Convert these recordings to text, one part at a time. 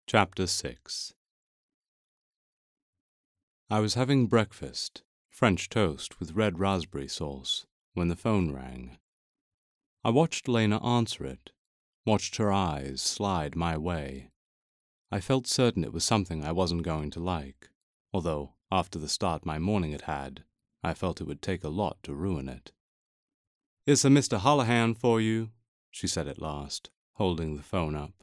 Chapter 6. I was having breakfast, French toast with red raspberry sauce, when the phone rang. I watched Lena answer it, watched her eyes slide my way. I felt certain it was something I wasn't going to like, although, after the start my morning had had, I felt it would take a lot to ruin it. "Is a Mr. Holohan for you?" she said at last, holding the phone up.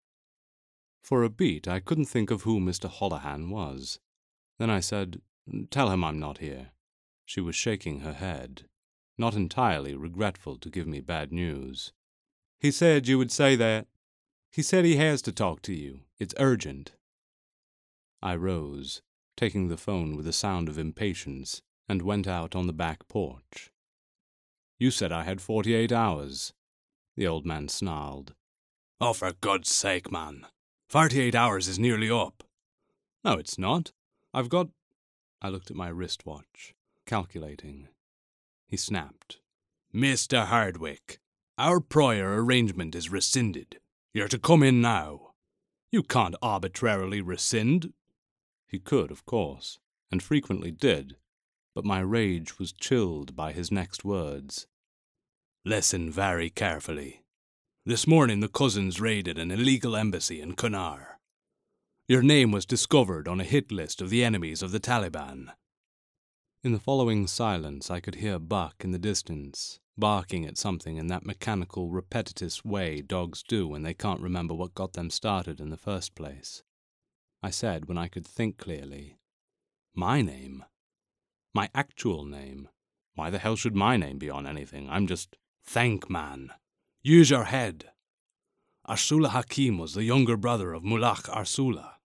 For a beat, I couldn't think of who Mr. Holohan was. Then I said, "Tell him I'm not here." She was shaking her head, not entirely regretful to give me bad news. "He said you would say that. He said he has to talk to you. It's urgent." I rose, taking the phone with a sound of impatience, and went out on the back porch. "You said I had 48 hours," the old man snarled. "Oh, for God's sake, man. 48 hours is nearly up." "No, it's not. I've got—" I looked at my wristwatch, calculating. He snapped. "Mr. Hardwick, our prior arrangement is rescinded. You're to come in now. You can't arbitrarily rescind." He could, of course, and frequently did, but my rage was chilled by his next words. "Listen very carefully. This morning the cousins raided an illegal embassy in Kunar. Your name was discovered on a hit list of the enemies of the Taliban." In the following silence I could hear Buck in the distance, barking at something in that mechanical, repetitious way dogs do when they can't remember what got them started in the first place. I said, when I could think clearly, "My name? My actual name? Why the hell should my name be on anything? I'm just—" "Think, man. Use your head. Arsula Hakim was the younger brother of Mullah Arsula."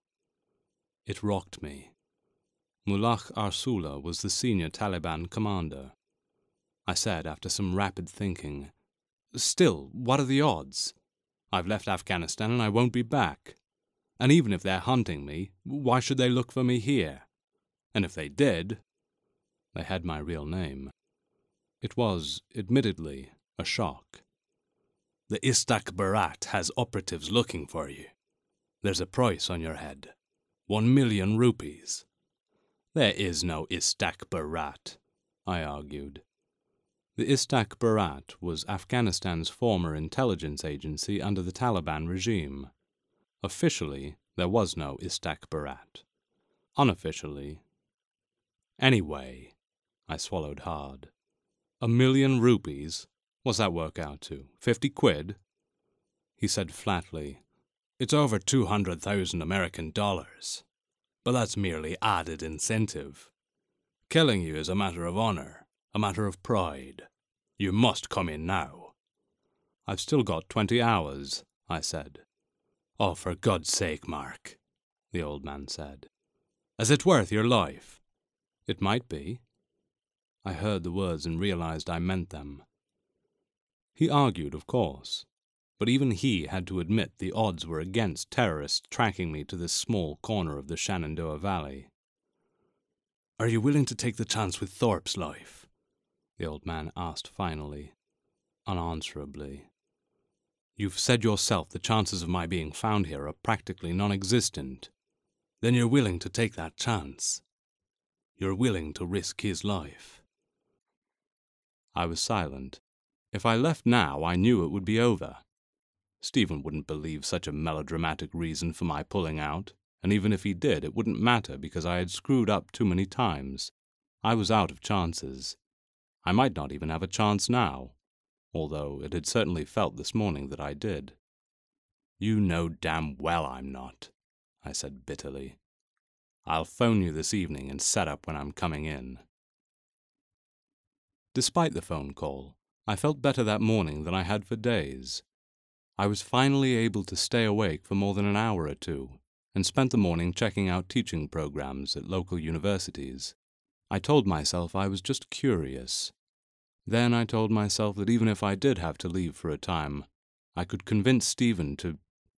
It rocked me. Mullah Arsula was the senior Taliban commander. I said after some rapid thinking, "Still, what are the odds? I've left Afghanistan and I won't be back. And even if they're hunting me, why should they look for me here? And if they did—" They had my real name. It was, admittedly, a shock. "The Istakbarat has operatives looking for you. There's a price on your head. 1,000,000 rupees. "There is no Istakbarat," I argued. The Istakbarat was Afghanistan's former intelligence agency under the Taliban regime. Officially, there was no Istakbarat. Unofficially— Anyway, I swallowed hard. 1,000,000 rupees? What's that work out to? 50 quid? He said flatly, "It's over 200,000 American dollars. But that's merely added incentive. Killing you is a matter of honor, a matter of pride. You must come in now." "I've still got 20 hours, I said. "Oh, for God's sake, Mark," the old man said. "Is it worth your life?" "It might be." I heard the words and realized I meant them. He argued, of course, but even he had to admit the odds were against terrorists tracking me to this small corner of the Shenandoah Valley. "Are you willing to take the chance with Thorpe's life?" the old man asked finally, unanswerably. "You've said yourself the chances of my being found here are practically non-existent. Then you're willing to take that chance. You're willing to risk his life." I was silent. If I left now, I knew it would be over. Stephen wouldn't believe such a melodramatic reason for my pulling out, and even if he did, it wouldn't matter because I had screwed up too many times. I was out of chances. I might not even have a chance now, although it had certainly felt this morning that I did. "You know damn well I'm not," I said bitterly. "I'll phone you this evening and set up when I'm coming in." Despite the phone call, I felt better that morning than I had for days. I was finally able to stay awake for more than an hour or two, and spent the morning checking out teaching programs at local universities. I told myself I was just curious. Then I told myself that even if I did have to leave for a time, I could convince Stephen to—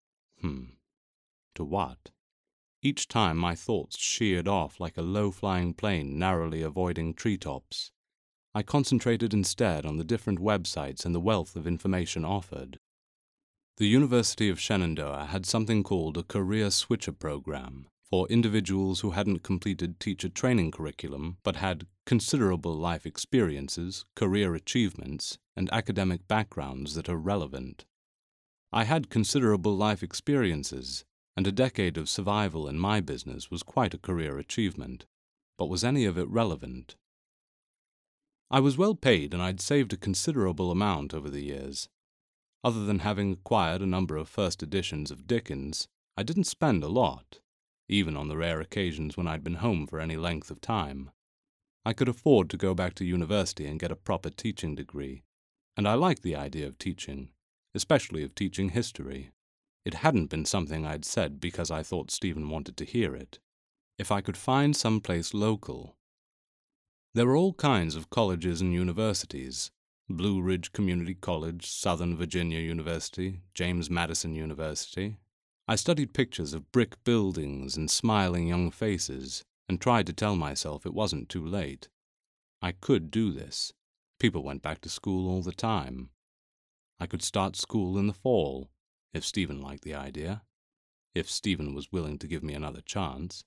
To what? Each time my thoughts sheared off like a low-flying plane narrowly avoiding treetops. I concentrated instead on the different websites and the wealth of information offered. The University of Shenandoah had something called a Career Switcher program for individuals who hadn't completed teacher training curriculum but had considerable life experiences, career achievements, and academic backgrounds that are relevant. I had considerable life experiences, and a decade of survival in my business was quite a career achievement. But was any of it relevant? I was well paid, and I'd saved a considerable amount over the years. Other than having acquired a number of first editions of Dickens, I didn't spend a lot, even on the rare occasions when I'd been home for any length of time. I could afford to go back to university and get a proper teaching degree, and I liked the idea of teaching, especially of teaching history. It hadn't been something I'd said because I thought Stephen wanted to hear it. If I could find some place local. There were all kinds of colleges and universities: Blue Ridge Community College, Southern Virginia University, James Madison University. I studied pictures of brick buildings and smiling young faces and tried to tell myself it wasn't too late. I could do this. People went back to school all the time. I could start school in the fall, if Stephen liked the idea, if Stephen was willing to give me another chance.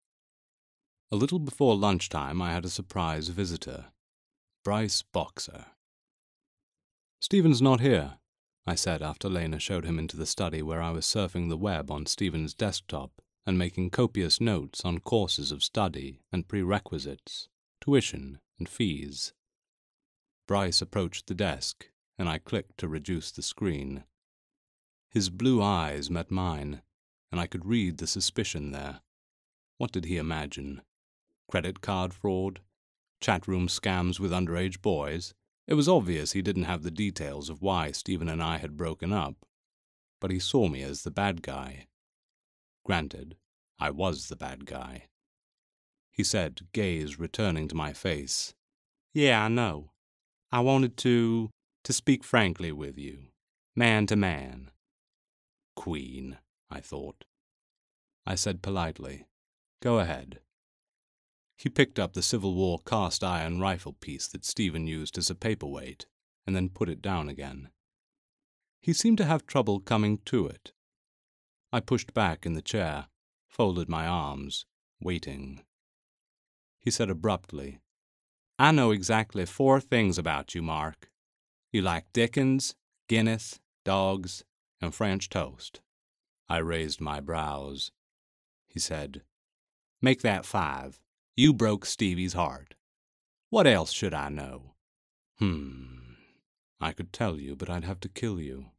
A little before lunchtime, I had a surprise visitor, Bryce Boxer. "Stephen's not here," I said after Lena showed him into the study where I was surfing the web on Stephen's desktop and making copious notes on courses of study and prerequisites, tuition and fees. Bryce approached the desk, and I clicked to reduce the screen. His blue eyes met mine, and I could read the suspicion there. What did he imagine? Credit card fraud? Chat room scams with underage boys? It was obvious he didn't have the details of why Stephen and I had broken up, but he saw me as the bad guy. Granted, I was the bad guy. He said, gaze returning to my face, "Yeah, I know. I wanted to speak frankly with you, man to man." Queen, I thought. I said politely, "Go ahead." He picked up the Civil War cast-iron rifle piece that Stephen used as a paperweight, and then put it down again. He seemed to have trouble coming to it. I pushed back in the chair, folded my arms, waiting. He said abruptly, "I know exactly 4 things about you, Mark. You like Dickens, Guinness, dogs, and French toast." I raised my brows. He said, "Make that 5. You broke Stevie's heart. What else should I know?" I could tell you, but I'd have to kill you.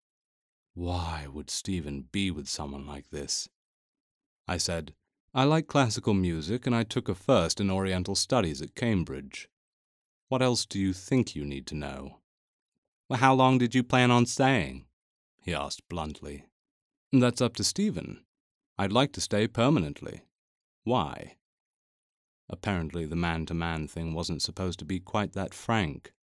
Why would Stephen be with someone like this? I said, "I like classical music, and I took a first in Oriental Studies at Cambridge. What else do you think you need to know?" "Well, how long did you plan on staying?" he asked bluntly. "That's up to Stephen. I'd like to stay permanently." "Why?" Apparently the man-to-man thing wasn't supposed to be quite that frank.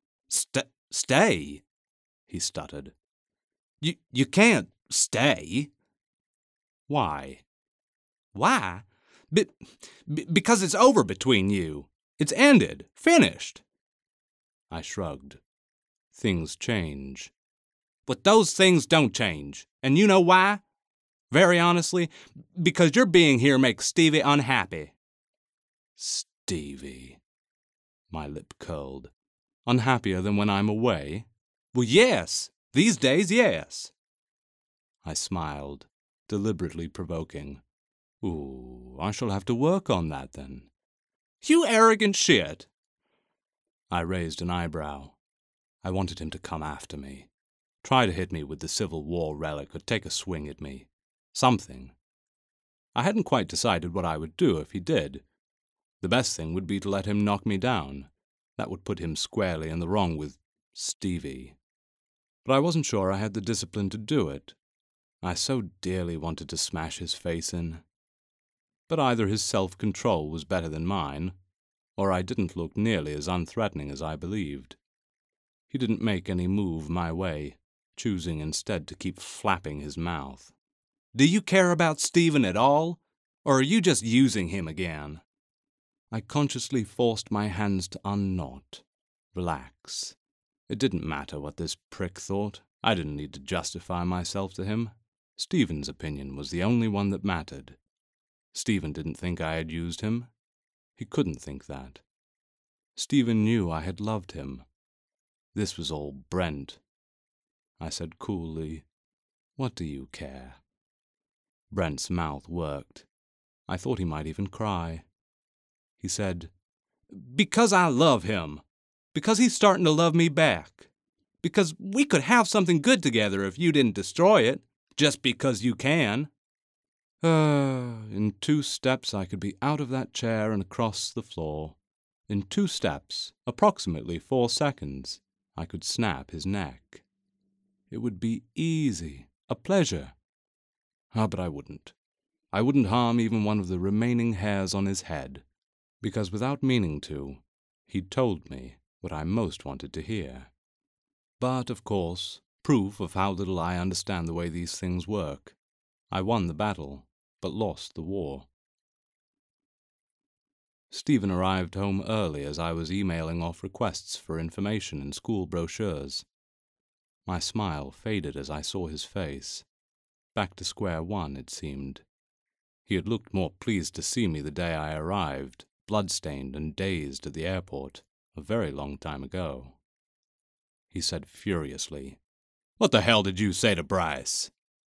Stay? He stuttered. You can't stay." "Why?" "Why? Because it's over between you. It's ended. Finished." I shrugged. Things change. "But those things don't change. And you know why? Very honestly, because your being here makes Stevie unhappy." "Stevie." My lip curled. "Unhappier than when I'm away?" "Well, yes. These days, yes." I smiled, deliberately provoking. "Ooh, I shall have to work on that, then." "You arrogant shit." I raised an eyebrow. I wanted him to come after me. Try to hit me with the Civil War relic or take a swing at me. Something. I hadn't quite decided what I would do if he did. The best thing would be to let him knock me down. That would put him squarely in the wrong with Stevie. But I wasn't sure I had the discipline to do it. I so dearly wanted to smash his face in. But either his self-control was better than mine, or I didn't look nearly as unthreatening as I believed. He didn't make any move my way, choosing instead to keep flapping his mouth. "Do you care about Stephen at all? Or are you just using him again?" I consciously forced my hands to unknot, relax. It didn't matter what this prick thought. I didn't need to justify myself to him. Stephen's opinion was the only one that mattered. Stephen didn't think I had used him. He couldn't think that. Stephen knew I had loved him. This was all Brent. I said coolly, "What do you care?" Brent's mouth worked. I thought he might even cry. He said, "Because I love him. Because he's starting to love me back. Because we could have something good together if you didn't destroy it, just because you can." In 2 steps I could be out of that chair and across the floor. In 2 steps, approximately 4 seconds, I could snap his neck. It would be easy, a pleasure. But I wouldn't. I wouldn't harm even one of the remaining hairs on his head, because without meaning to, he'd told me what I most wanted to hear. But, of course, proof of how little I understand the way these things work. I won the battle, but lost the war. Stephen arrived home early as I was emailing off requests for information and school brochures. My smile faded as I saw his face. Back to square one, it seemed. He had looked more pleased to see me the day I arrived, blood-stained and dazed at the airport, a very long time ago. He said furiously, "What the hell did you say to Bryce?"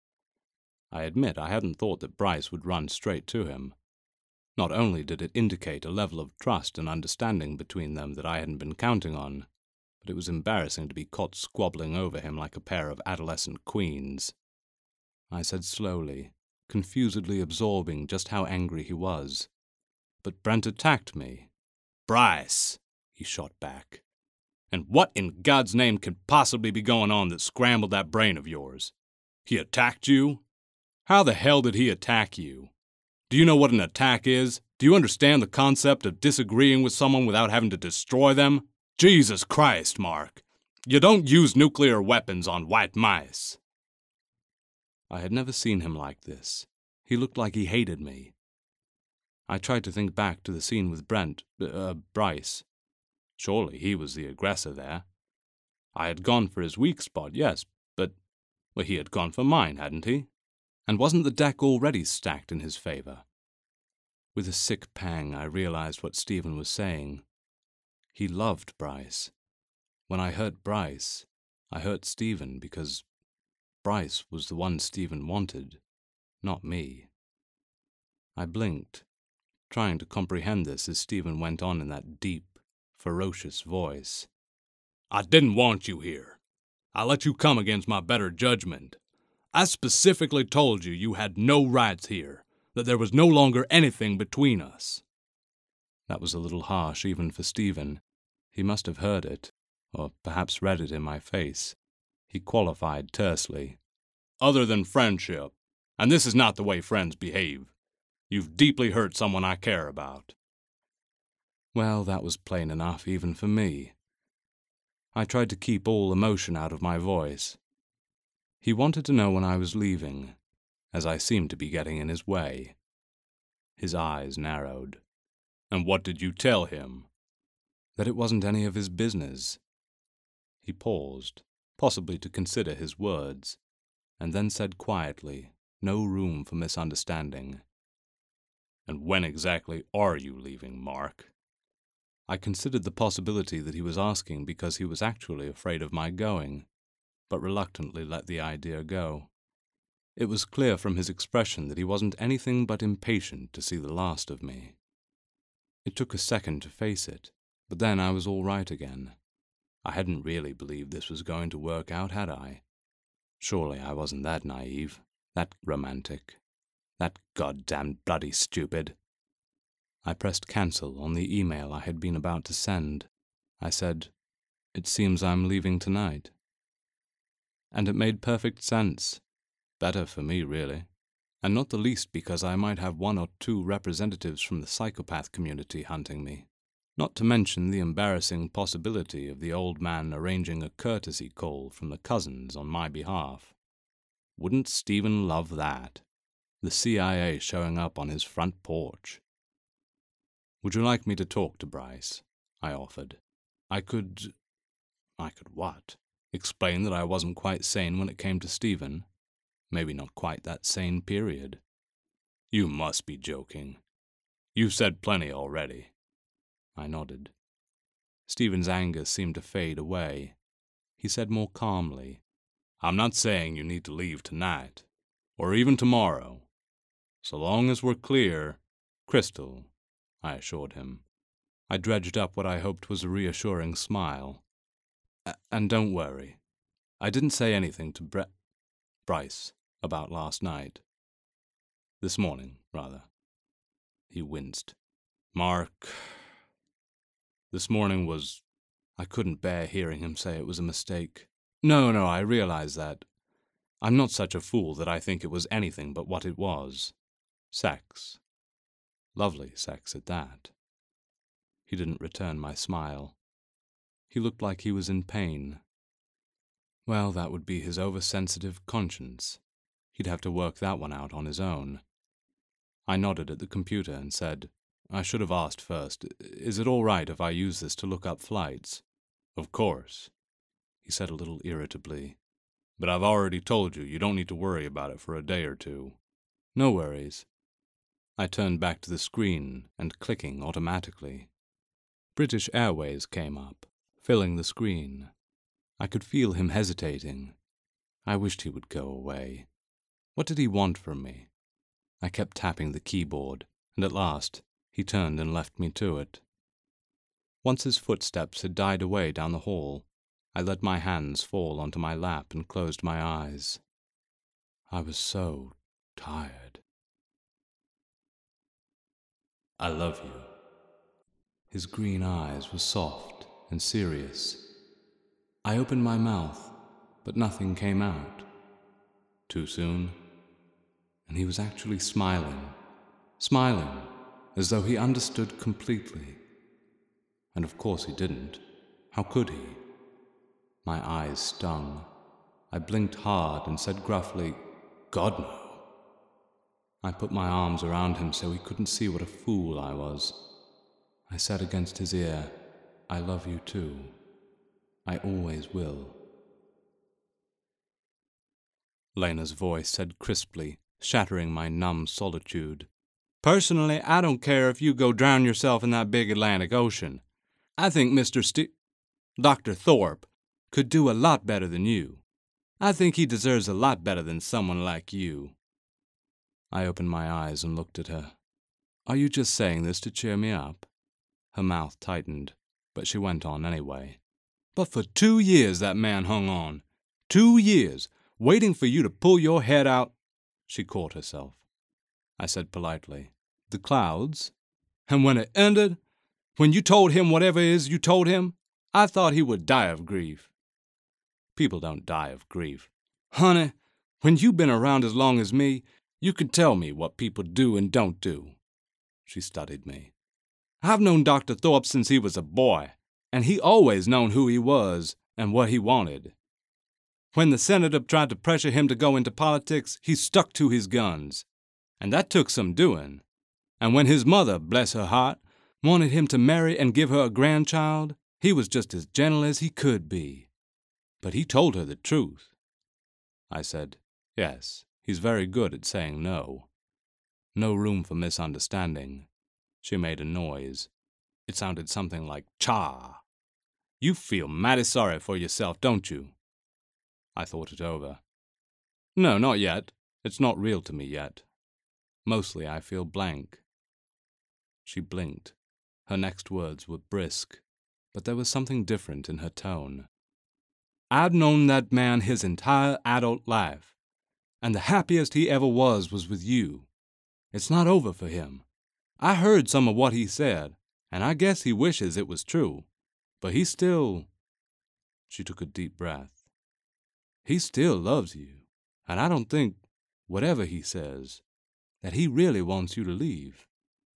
I admit I hadn't thought that Bryce would run straight to him. Not only did it indicate a level of trust and understanding between them that I hadn't been counting on, but it was embarrassing to be caught squabbling over him like a pair of adolescent queens. I said slowly, confusedly absorbing just how angry he was. "But Brent attacked me." "Bryce," he shot back. "And what in God's name could possibly be going on that scrambled that brain of yours? He attacked you? How the hell did he attack you? Do you know what an attack is? Do you understand the concept of disagreeing with someone without having to destroy them? Jesus Christ, Mark. You don't use nuclear weapons on white mice." I had never seen him like this. He looked like he hated me. I tried to think back to the scene with Bryce. Surely he was the aggressor there. I had gone for his weak spot, yes, but he had gone for mine, hadn't he? And wasn't the deck already stacked in his favor? With a sick pang, I realized what Stephen was saying. He loved Bryce. When I hurt Bryce, I hurt Stephen because Bryce was the one Stephen wanted, not me. I blinked, trying to comprehend this as Stephen went on in that deep, ferocious voice. "I didn't want you here. I let you come against my better judgment. I specifically told you you had no rights here, that there was no longer anything between us." That was a little harsh even for Stephen. He must have heard it, or perhaps read it in my face. He qualified tersely. "Other than friendship, and this is not the way friends behave. You've deeply hurt someone I care about." Well, that was plain enough even for me. I tried to keep all emotion out of my voice. He wanted to know when I was leaving, as I seemed to be getting in his way. His eyes narrowed. "And what did you tell him?" "That it wasn't any of his business." He paused, possibly to consider his words, and then said quietly, no room for misunderstanding, "And when exactly are you leaving, Mark?" I considered the possibility that he was asking because he was actually afraid of my going, but reluctantly let the idea go. It was clear from his expression that he wasn't anything but impatient to see the last of me. It took a second to face it, but then I was all right again. I hadn't really believed this was going to work out, had I? Surely I wasn't that naive, that romantic, that goddamned bloody stupid. I pressed cancel on the email I had been about to send. I said, "It seems I'm leaving tonight." And it made perfect sense. Better for me, really. And not the least because I might have 1 or 2 representatives from the psychopath community hunting me. Not to mention the embarrassing possibility of the old man arranging a courtesy call from the cousins on my behalf. Wouldn't Stephen love that? The CIA showing up on his front porch. "Would you like me to talk to Bryce?" I offered. I could what? Explain that I wasn't quite sane when it came to Stephen. Maybe not quite that sane period. You must be joking. You've said plenty already. I nodded. Stephen's anger seemed to fade away. He said more calmly, I'm not saying you need to leave tonight, or even tomorrow. So long as we're clear, crystal, I assured him. I dredged up what I hoped was a reassuring smile. And don't worry, I didn't say anything to Bryce about last night. This morning, rather. He winced. Mark, this morning was... I couldn't bear hearing him say it was a mistake. No, I realize that. I'm not such a fool that I think it was anything but what it was. Sex. Lovely sex at that. He didn't return my smile. He looked like he was in pain. Well, that would be his oversensitive conscience. He'd have to work that one out on his own. I nodded at the computer and said, I should have asked first, is it all right if I use this to look up flights? Of course, he said a little irritably. But I've already told you don't need to worry about it for a day or two. No worries. I turned back to the screen and clicking automatically. British Airways came up, filling the screen. I could feel him hesitating. I wished he would go away. What did he want from me? I kept tapping the keyboard, and at last he turned and left me to it. Once his footsteps had died away down the hall, I let my hands fall onto my lap and closed my eyes. I was so tired. I love you. His green eyes were soft and serious. I opened my mouth, but nothing came out. Too soon? And he was actually smiling, as though he understood completely. And of course he didn't. How could he? My eyes stung. I blinked hard and said gruffly, God, no. I put my arms around him so he couldn't see what a fool I was. I said against his ear, I love you too. I always will. Lena's voice said crisply, shattering my numb solitude. Personally, I don't care if you go drown yourself in that big Atlantic Ocean. I think Dr. Thorpe could do a lot better than you. I think he deserves a lot better than someone like you. I opened my eyes and looked at her. Are you just saying this to cheer me up? Her mouth tightened, but she went on anyway. But for 2 years that man hung on. 2 years, waiting for you to pull your head out. She caught herself. I said politely, the clouds? And when it ended, when you told him whatever it is you told him, I thought he would die of grief. People don't die of grief. Honey, when you've been around as long as me, you can tell me what people do and don't do. She studied me. I've known Dr. Thorpe since he was a boy, and he always known who he was and what he wanted. When the senator tried to pressure him to go into politics, he stuck to his guns. And that took some doing. And when his mother, bless her heart, wanted him to marry and give her a grandchild, he was just as gentle as he could be. But he told her the truth. I said, yes, he's very good at saying no. No room for misunderstanding. She made a noise. It sounded something like cha. You feel mighty sorry for yourself, don't you? I thought it over. No, not yet. It's not real to me yet. Mostly I feel blank. She blinked. Her next words were brisk, but there was something different in her tone. I've known that man his entire adult life, and the happiest he ever was with you. It's not over for him. I heard some of what he said, and I guess he wishes it was true, but he still... She took a deep breath. He still loves you, and I don't think, whatever he says, that he really wants you to leave.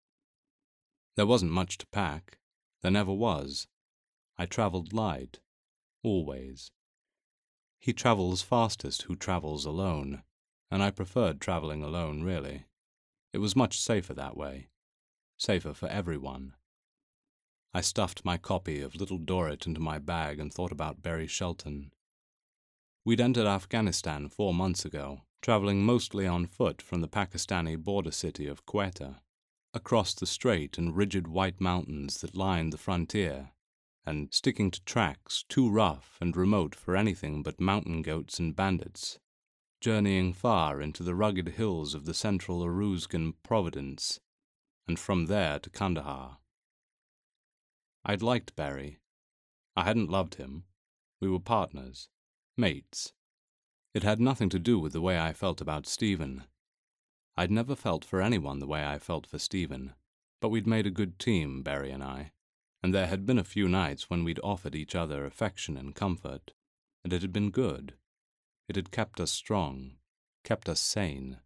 There wasn't much to pack. There never was. I traveled light. Always. He travels fastest who travels alone, and I preferred traveling alone, really. It was much safer that way. Safer for everyone. I stuffed my copy of Little Dorrit into my bag and thought about Barry Shelton. We'd entered Afghanistan 4 months ago, traveling mostly on foot from the Pakistani border city of Quetta, across the straight and rigid white mountains that lined the frontier, and sticking to tracks too rough and remote for anything but mountain goats and bandits, journeying far into the rugged hills of the central Uruzgan province, and from there to Kandahar. I'd liked Barry. I hadn't loved him. We were partners, mates. It had nothing to do with the way I felt about Stephen. I'd never felt for anyone the way I felt for Stephen, but we'd made a good team, Barry and I, and there had been a few nights when we'd offered each other affection and comfort, and it had been good. It had kept us strong, kept us sane.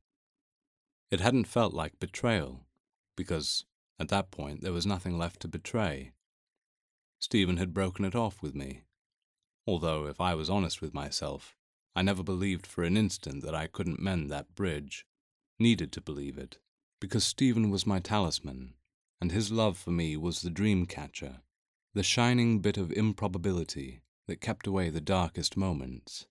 It hadn't felt like betrayal, because at that point there was nothing left to betray. Stephen had broken it off with me, although, if I was honest with myself, I never believed for an instant that I couldn't mend that bridge, needed to believe it, because Stephen was my talisman, and his love for me was the dream catcher, the shining bit of improbability that kept away the darkest moments.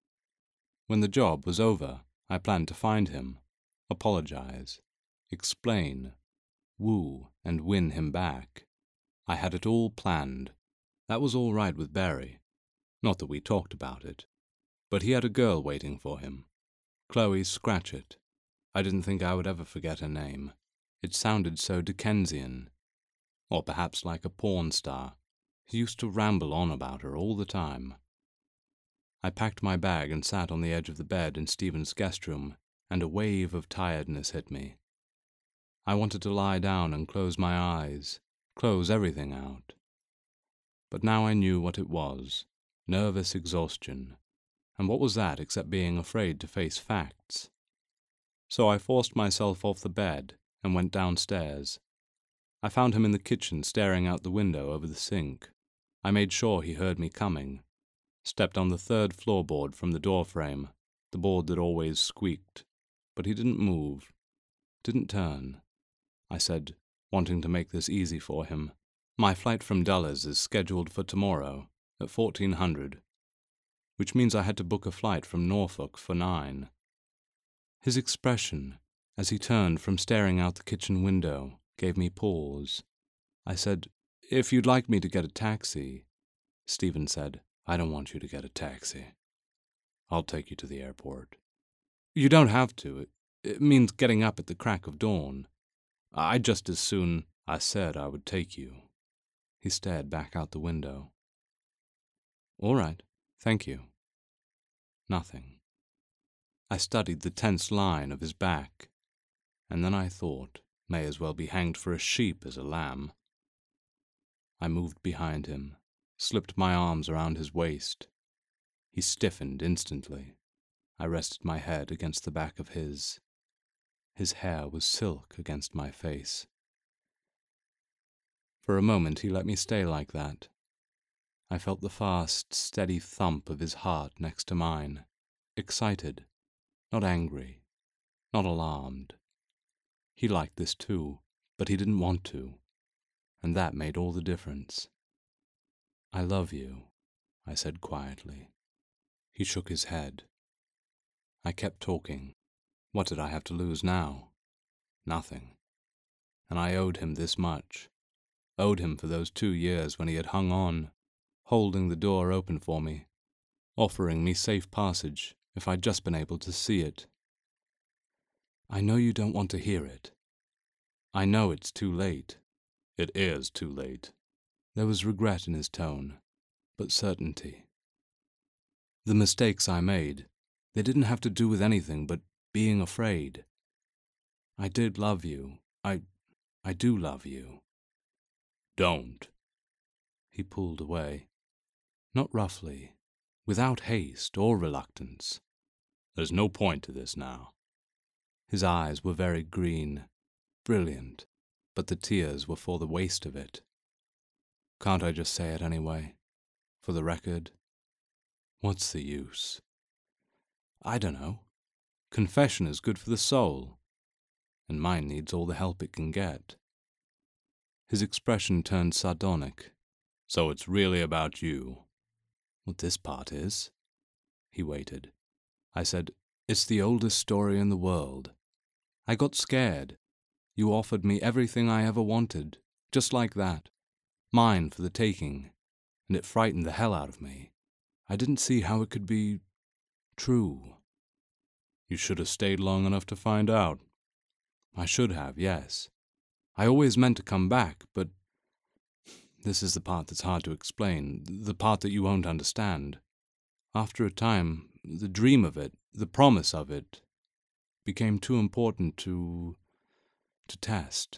When the job was over, I planned to find him, apologize, explain, woo and win him back. I had it all planned. That was all right with Barry. Not that we talked about it. But he had a girl waiting for him. Chloe Scratchit. I didn't think I would ever forget her name. It sounded so Dickensian. Or perhaps like a porn star. He used to ramble on about her all the time. I packed my bag and sat on the edge of the bed in Stephen's guest room, and a wave of tiredness hit me. I wanted to lie down and close my eyes, close everything out. But now I knew what it was, nervous exhaustion. And what was that except being afraid to face facts? So I forced myself off the bed and went downstairs. I found him in the kitchen staring out the window over the sink. I made sure he heard me coming, stepped on the 3rd floorboard from the doorframe, the board that always squeaked, but he didn't move, didn't turn. I said, wanting to make this easy for him, "My flight from Dulles is scheduled for tomorrow at 1400, which means I had to book a flight from Norfolk for 9. His expression, as he turned from staring out the kitchen window, gave me pause. I said, "If you'd like me to get a taxi." Stephen said, "I don't want you to get a taxi. I'll take you to the airport." "You don't have to. It means getting up at the crack of dawn. I'd just as soon—" "I said I would take you." He stared back out the window. "All right, thank you." Nothing. I studied the tense line of his back, and then I thought, may as well be hanged for a sheep as a lamb. I moved behind him, slipped my arms around his waist. He stiffened instantly. I rested my head against the back of his. His hair was silk against my face. For a moment he let me stay like that. I felt the fast, steady thump of his heart next to mine, excited, not angry, not alarmed. He liked this too, but he didn't want to, and that made all the difference. "I love you," I said quietly. He shook his head. I kept talking. What did I have to lose now? Nothing. And I owed him this much. Owed him for those 2 years when he had hung on, holding the door open for me, offering me safe passage if I'd just been able to see it. "I know you don't want to hear it. I know it's too late." "It is too late." There was regret in his tone, but certainty. "The mistakes I made, they didn't have to do with anything but being afraid. I did love you. I do love you." "Don't." He pulled away. Not roughly, without haste or reluctance. "There's no point to this now." His eyes were very green, brilliant, but the tears were for the waste of it. "Can't I just say it anyway? For the record?" "What's the use?" "I don't know. Confession is good for the soul, and mine needs all the help it can get." His expression turned sardonic. "So it's really about you?" "What this part is." He waited. I said, "It's the oldest story in the world. I got scared. You offered me everything I ever wanted, just like that. Mine for the taking, and it frightened the hell out of me. I didn't see how it could be true." "You should have stayed long enough to find out." "I should have, yes. I always meant to come back, but this is the part that's hard to explain, the part that you won't understand. After a time, the dream of it, the promise of it, became too important to test."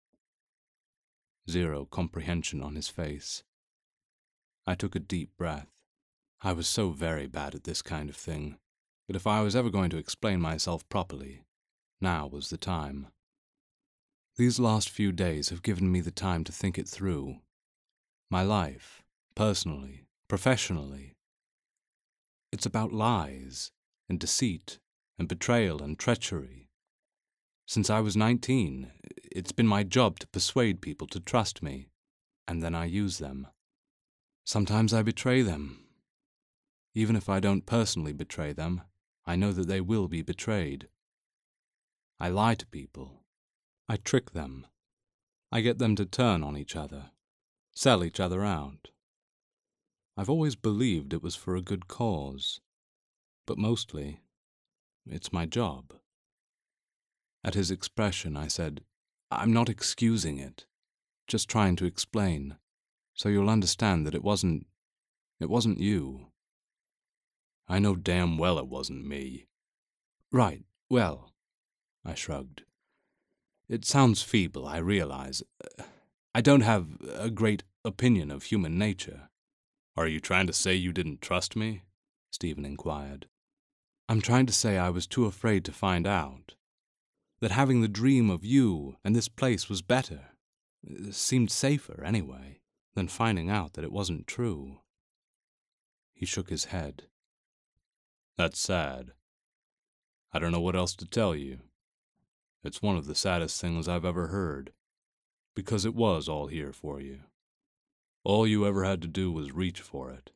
Zero comprehension on his face. I took a deep breath. I was so very bad at this kind of thing, but if I was ever going to explain myself properly, now was the time. These last few days have given me the time to think it through. My life, personally, professionally. It's about lies, and deceit, and betrayal, and treachery. Since I was 19, it's been my job to persuade people to trust me, and then I use them. Sometimes I betray them. Even if I don't personally betray them, I know that they will be betrayed. I lie to people. I trick them. I get them to turn on each other, sell each other out. I've always believed it was for a good cause, but mostly, it's my job. At his expression, I said, "I'm not excusing it, just trying to explain, so you'll understand that it wasn't you." "I know damn well it wasn't me." "Right, well," I shrugged. "It sounds feeble, I realize. I don't have a great opinion of human nature." "Are you trying to say you didn't trust me?" Stephen inquired. "I'm trying to say I was too afraid to find out. That having the dream of you and this place was better, seemed safer anyway, than finding out that it wasn't true." He shook his head. "That's sad. I don't know what else to tell you. It's one of the saddest things I've ever heard, because it was all here for you. All you ever had to do was reach for it."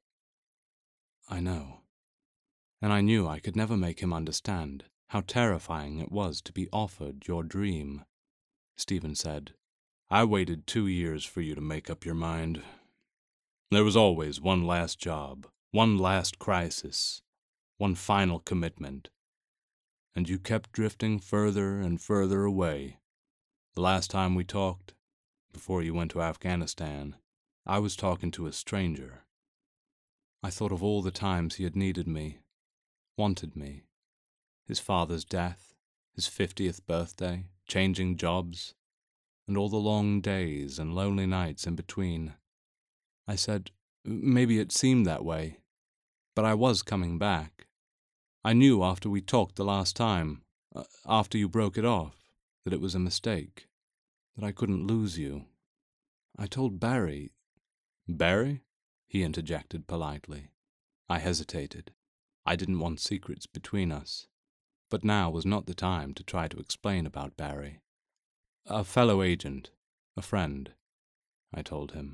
"I know. And I knew I could never make him understand how terrifying it was to be offered your dream," Stephen said. "I waited 2 years for you to make up your mind. There was always one last job, one last crisis, one final commitment. And you kept drifting further and further away. The last time we talked, before you went to Afghanistan, I was talking to a stranger. I thought of all the times he had needed me, wanted me. His father's death, his 50th birthday, changing jobs, and all the long days and lonely nights in between. I said, maybe it seemed that way, but I was coming back. I knew after we talked the last time, after you broke it off, that it was a mistake, that I couldn't lose you. I told Barry—" "Barry?" he interjected politely. I hesitated. I didn't want secrets between us. But now was not the time to try to explain about Barry. "A fellow agent, a friend," I told him.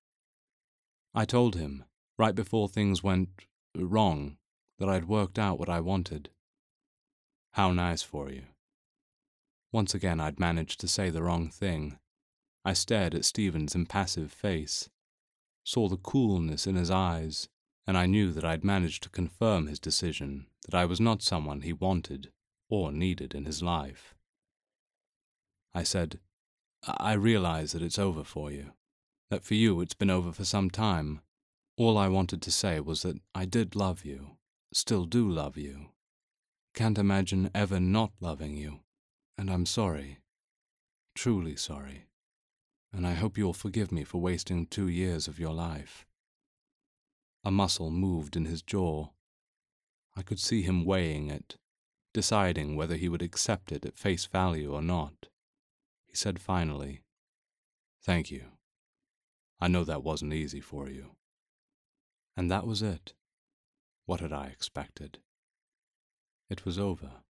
I told him, right before things went wrong, that I'd worked out what I wanted. How nice for you. Once again I'd managed to say the wrong thing. I stared at Stephen's impassive face, saw the coolness in his eyes, and I knew that I'd managed to confirm his decision that I was not someone he wanted or needed in his life. I said, "I realize that it's over for you, that for you it's been over for some time. All I wanted to say was that I did love you, still do love you. Can't imagine ever not loving you, and I'm sorry, truly sorry, and I hope you'll forgive me for wasting 2 years of your life." A muscle moved in his jaw. I could see him weighing it, deciding whether he would accept it at face value or not. He said finally, "Thank you. I know that wasn't easy for you." And that was it. What had I expected? It was over.